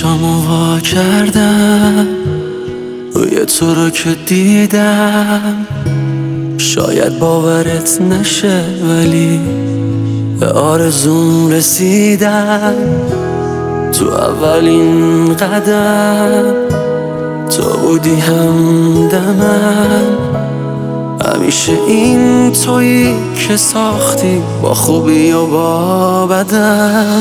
چشامو وا کردم روی تو رو که دیدم، شاید باورت نشه ولی به آرزوم رسیدم. تو اولین قدم تو بودی همدمم، همیشه این تویی که ساختی با خوبی و با بدم.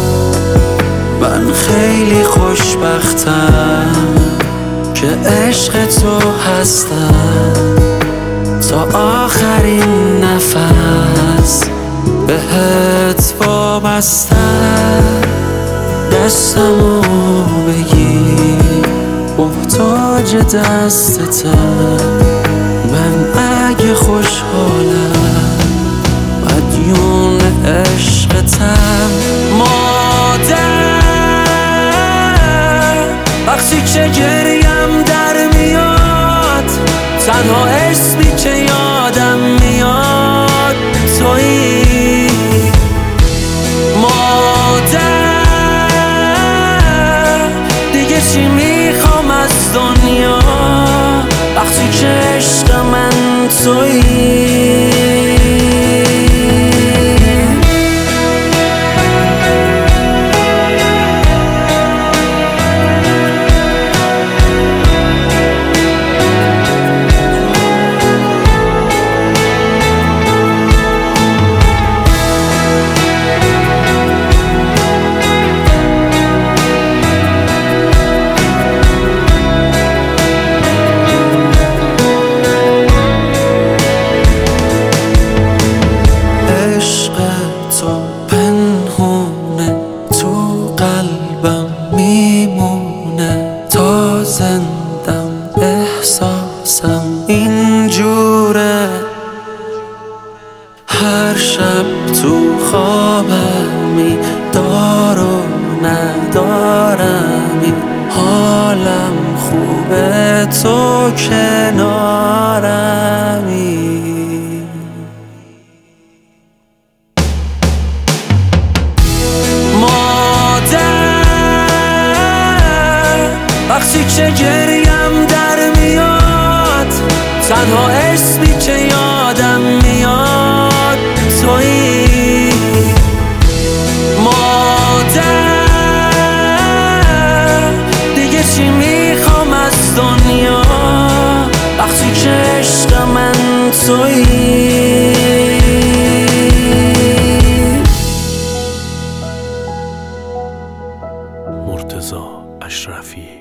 من خیلی خوشبختم که عشق تو هستم، تا آخرین نفس بهت وابستم. دستمو بگیر محتاج دستتم، من اگه خوشحالم مدیون عشقتم. مادر وقتی که گریم در میاد، تنها اسمی که یادم میاد تویی. مادر دیگه چی میخوام از دنیا وقتی که عشق من تویی. زندم احساسم اینجوره، هر شب تو خوابمی دار و ندارمی، حالم خوبه تو کنارمی. وقتی که گریم در میاد، تنها اسمی که یادم میاد تویی. مادر دیگه چی میخوام از دنیا وقتی که عشق من تویی. مرتضی اشرفی.